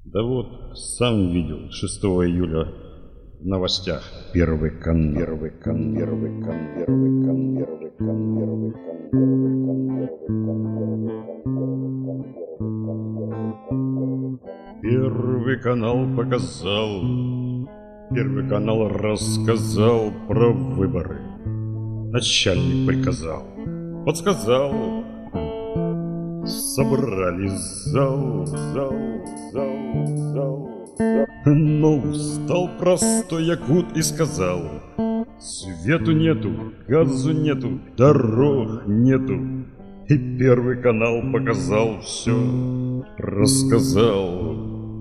Да вот, сам видел, 6 июля в новостях. Первый канал. Первый канал показал, Первый канал рассказал про выборы. Начальник приказал, подсказал. Собрали зал. Но встал простой якут и сказал: свету нету, газу нету, дорог нету. И Первый канал показал все, рассказал.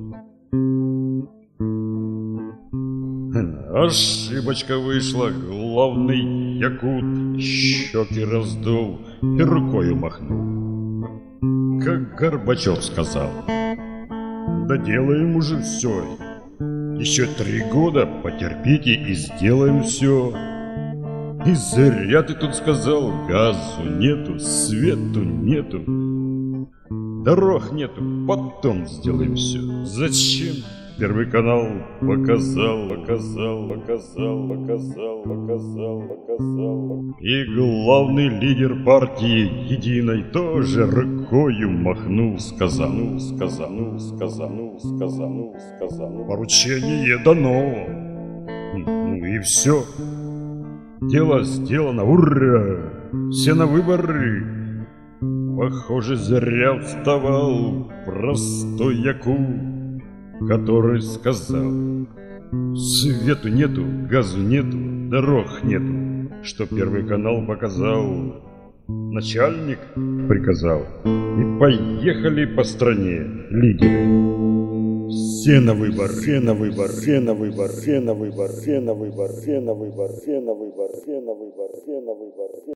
Ошибочка вышла, главный якут щеки раздул и рукою махнул, как Горбачев сказал: доделаем уже все, еще 3 года потерпите и сделаем все. И зря ты тут сказал: газу нету, свету нету, дорог нету, потом сделаем все. Зачем? Первый канал показал. И главный лидер партии Единой тоже рукою махнул, сказал: поручение дано. Ну и все. Дело сделано, ура! Все на выборы. Похоже, зря вставал простой якут, который сказал: свету нету, газу нету, дорог нету. Что Первый канал показал, начальник приказал. И поехали по стране лидеры. Все на выбор, все на выбор, все на выбор, все на выбор, все на выбор, все на выбор, все на выбор, все на выбор, все на выбор.